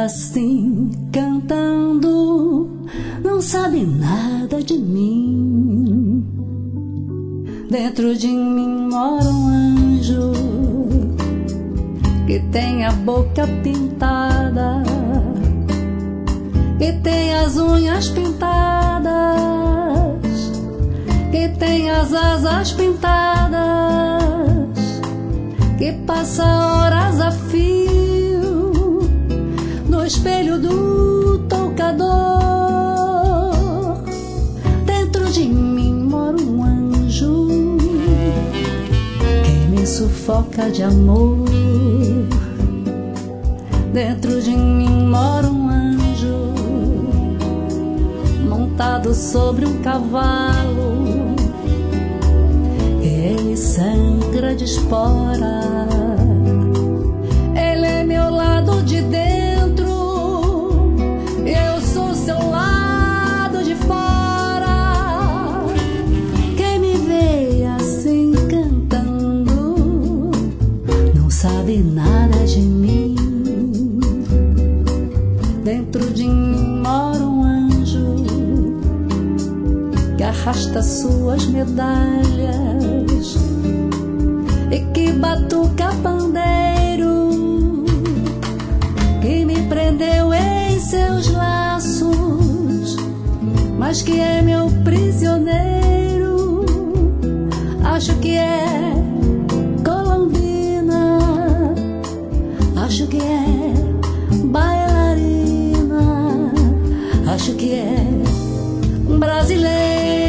assim cantando, não sabe nada de mim. Dentro de mim mora um anjo que tem a boca pintada, que tem as unhas pintadas, que tem as asas pintadas, que passa horas a fio no espelho do toucador. Dentro de mim mora um anjo que me sufoca de amor. Dentro de mim mora um anjo montado sobre um cavalo, e ele sangra de espora. Ele é meu lado de dentro, eu sou seu lado de fora. Quem me vê assim cantando não sabe nada de mim. Dentro de mim mora um anjo que arrasta suas medalhas e que batuca pandeiro, que me prendeu em seus laços, mas que é meu prisioneiro. Acho que é colombina, acho que é bailarina, acho que é brasileiro.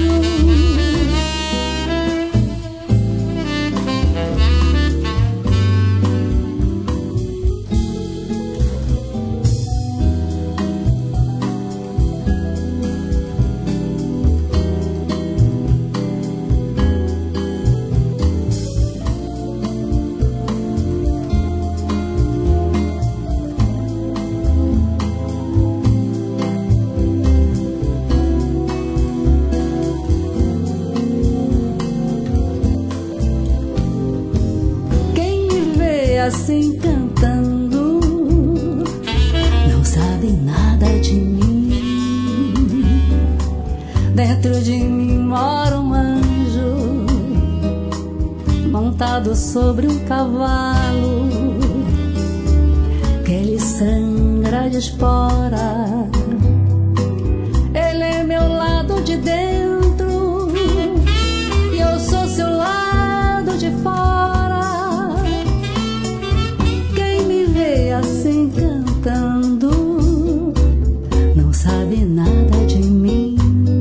Assim cantando não sabe nada de mim. Dentro de mim mora um anjo montado sobre um cavalo, que ele sangra de espora. Ele é meu lado de dentro e eu sou seu lado de fora. Assim cantando não sabe nada de mim.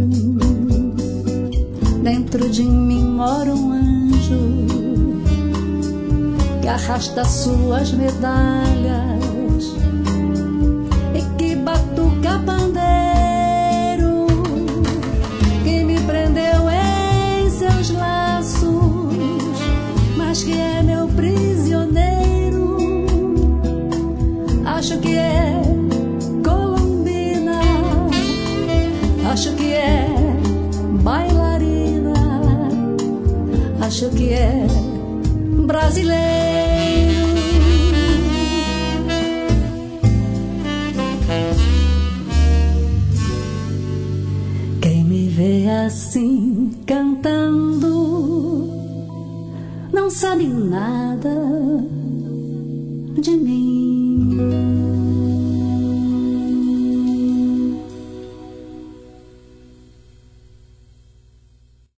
Dentro de mim mora um anjo que arrasta suas medalhas e que batuca pandeiro, que me prendeu em seus laços, mas que é meu prisioneiro. Acho que é colombina, acho que é bailarina, acho que é brasileiro. Quem me vê assim cantando não sabe nada